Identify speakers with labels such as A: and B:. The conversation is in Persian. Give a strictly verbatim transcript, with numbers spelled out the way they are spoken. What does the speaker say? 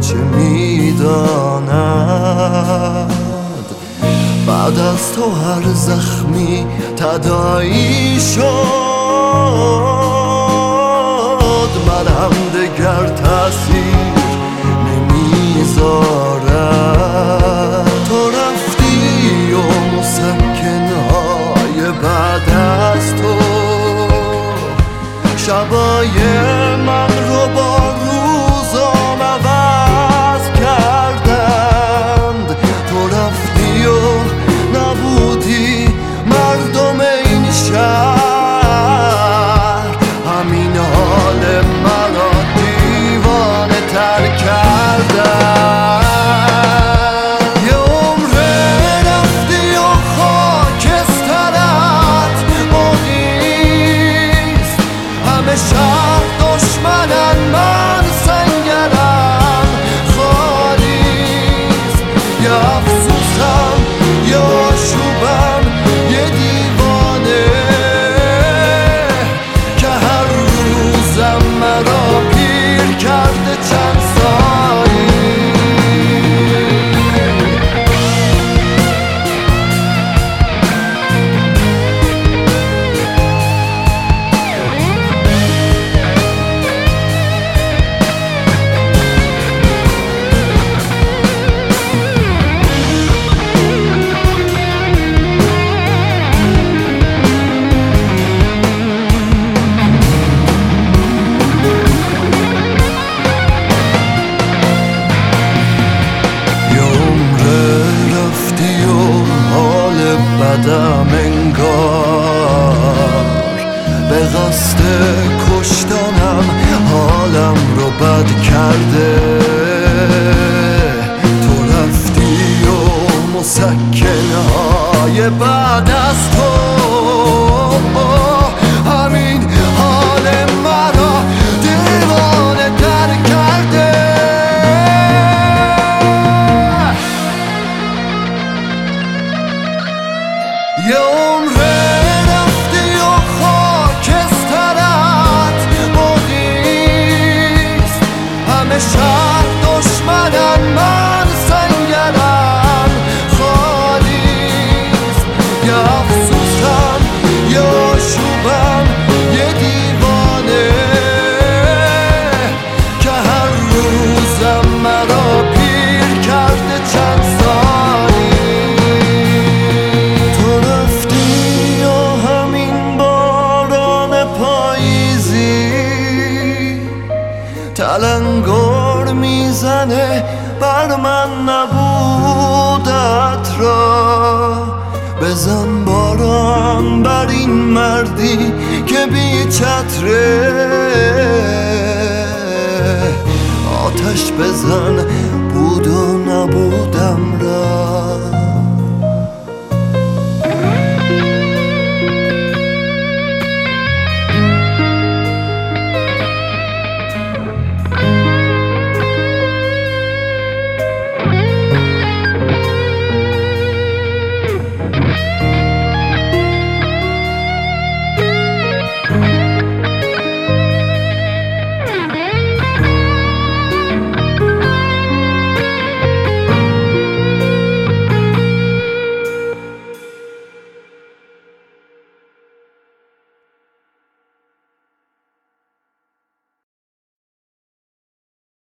A: چه میداند بعد از تو هر زخمی تداعی شد. من هم دگر تأثیر نمیذارم، تو رفتی و مسکنهای بعد از تو شبای من رو با روزام عوض کردند. تو رفتی و نبودی مردم این شهر، همین حال مرا دیوانه تر کردند. یه عمر رفتی و خاکسترت باقیست، همه شهر دشمنن من سنگرم خالیست. یه افسوسم یه آشوبم یه دیوانه که هر روزم مرا پیر کرده چند سالی. بدم انگار به قصد کشتنم حالم رو بد کرده. تو رفتی و مسکنهای بعد از تو همین حال مرا دیوانه تر کرده. یه عمر رفتی و خاکسترت باقیست، همه شهر دشمنن من سنگرم خالیست. یه افسوسم یه آشوبم یه دیوانه که هر روزم مرا پیر کرده چند سالی. تلنگر میزنه بر من نبودت را، بزن باران بر این مردی که بی چتره. آتش بزن بود و نبودم را.